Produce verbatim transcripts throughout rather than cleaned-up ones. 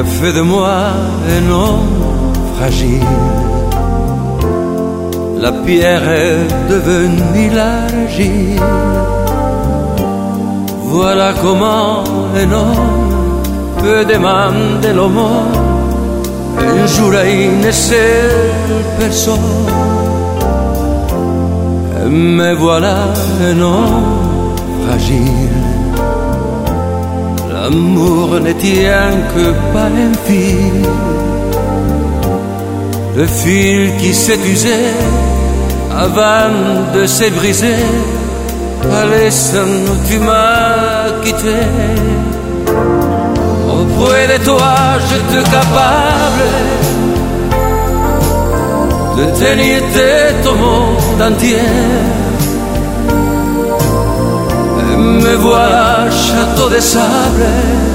as fait de moi un homme fragile. La pierre est devenue l'argile. Voilà comment un homme peut demander l'aumône un jour à une seule personne. Mais voilà un homme fragile. L'amour ne tient que par un fil. Le fil qui s'est usé avant de se briser. Allez, sans tu m'as quitté. Auprès de toi, je te capable de tenir ton monde entier. Et me voilà, château de sable,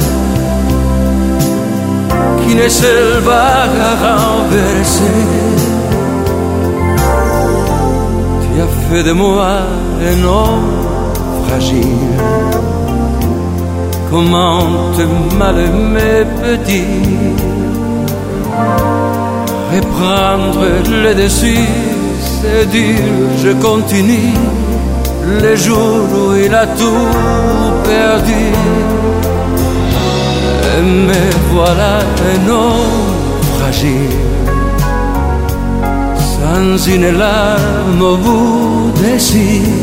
qui ne se va à renverser. Tu as fait de moi un homme fragile. Comment te mal aimer petit, reprendre le dessus, c'est dur, je continue. Les jours où il a tout perdu. Et me voilà un homme fragile, sans une larme au bout des cils.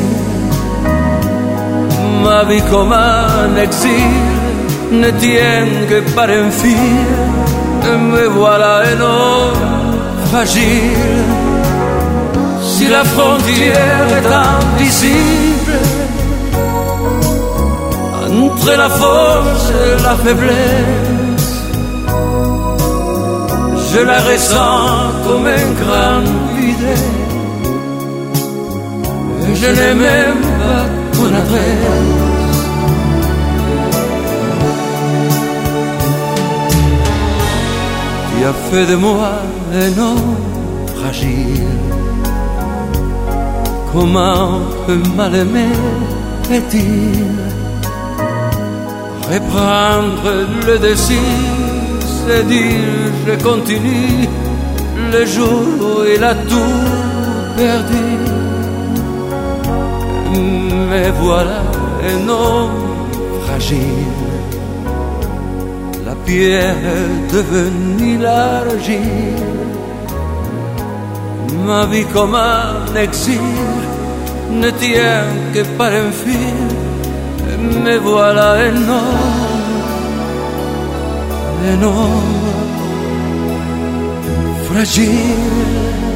Ma vie comme un exil ne tient que par un fil. Et me voilà un homme fragile. Si la frontière est invisible entre la force et la faiblesse, je la ressens comme un grand vide. Et je n'ai même pas ton adresse. Tu as fait de moi un homme fragile. Comment mal aimer est-il? Reprendre le dessus, c'est dire je continue. Le jour où il a tout perdu. Mais voilà un homme fragile. La pierre est devenue l'argile. Ma vie comme un exil ne tient que par un fil. Me voilà un homme, un homme fragile.